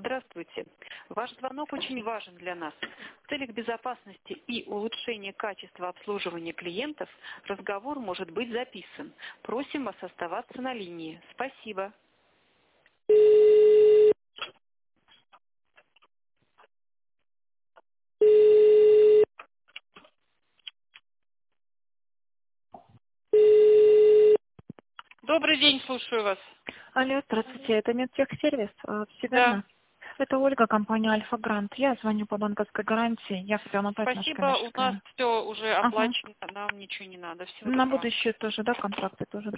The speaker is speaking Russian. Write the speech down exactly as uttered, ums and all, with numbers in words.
Здравствуйте. Ваш звонок очень важен для нас. В целях безопасности и улучшения качества обслуживания клиентов разговор может быть записан. Просим вас оставаться на линии. Спасибо. Добрый день, слушаю вас. Алло, здравствуйте, это медтехсервис, э, все Да. верно? Это Ольга, компания Альфа Грант. Я звоню по банковской гарантии. Я хотела назвать наш Спасибо, у коммерческий нас клиент. все уже Ага. оплачено, нам ничего не надо. Всего На доброго. будущее тоже, да, контракты тоже.